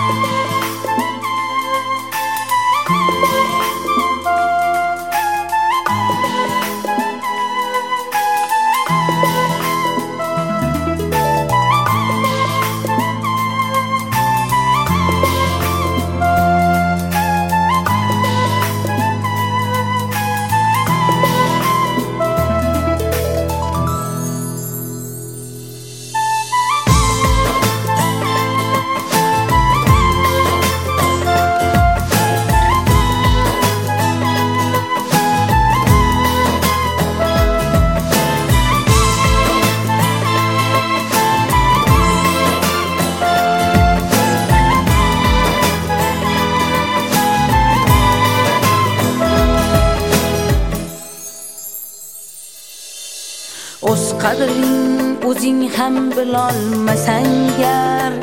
O'z qadring o'zing ham bilolmasang gar,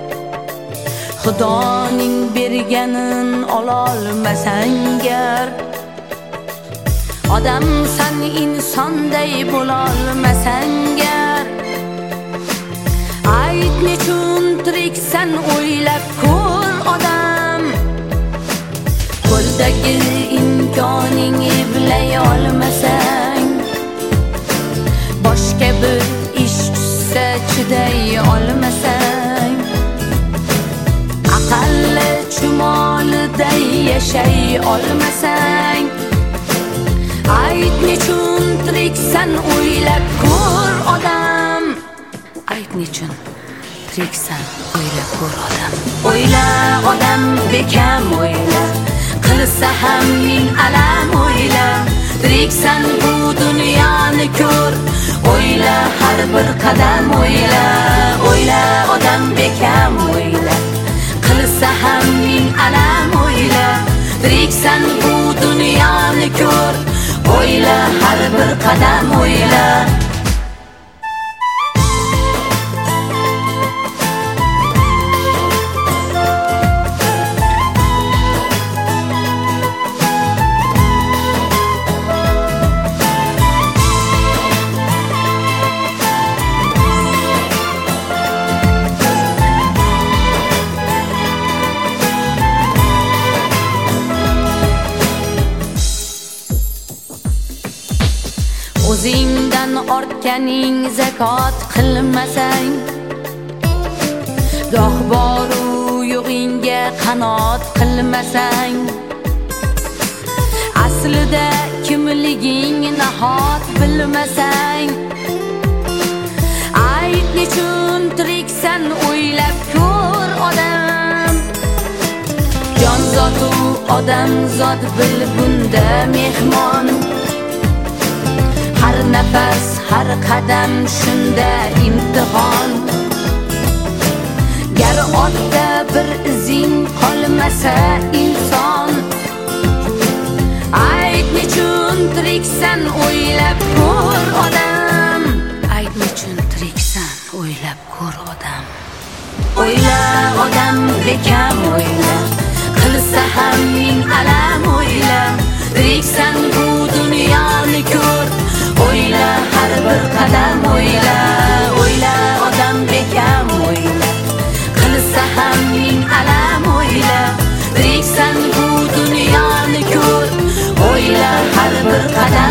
Xudoning berganin ololmasang gar, odamsan insonday bo'lolmasang gar, ayt nechun tiriksan o'ylab ko'r odam, qo'ldagi imkoning eplay olmasang, boshqa bir ish tushsa chiday olmasang, aqalli chumoliday yashay olmasang, ayt nechun tiriksan o'ylab ko'r odam, ayt nechun tiriksan o'ylab ko'r odam. O'yla odam, bekam o'yla, qilsa ham ming alam o'yla, tiriksan bu dunyoni ko'r, o'yla har bir qadam o'yla. O'yla odam, bekam o'yla, qilsa ham ming alam o'yla, tiriksan bu dunyoni ko'r, o'yla har bir qadam o'yla. O'zingdan ortganing zakot qilmasang, goh boru yo'g'ingga qanot qilmasang, aslida kimliging nahot bilmasang, ayt nechun tiriksan o'ylab ko'r odam, jonzotu odam zot bil bunda mehmon, har nafas har qadam shunda imtihon, gar ortda bir izing qolmasa inson, ayt nechun tiriksan o'ylab ko'r odam, ayt nechun tiriksan o'ylab ko'r odam. O'yla odam, bekam o'yla, qilsa ham ming alam o'yla, tiriksan bu dunyoni ko'r, o'yla har bir qadam o'yla. O'yla odam, bekam o'yla, qilsa ham ming alam o'yla, tiriksan bu dunyoni ko'r, o'yla har bir qadam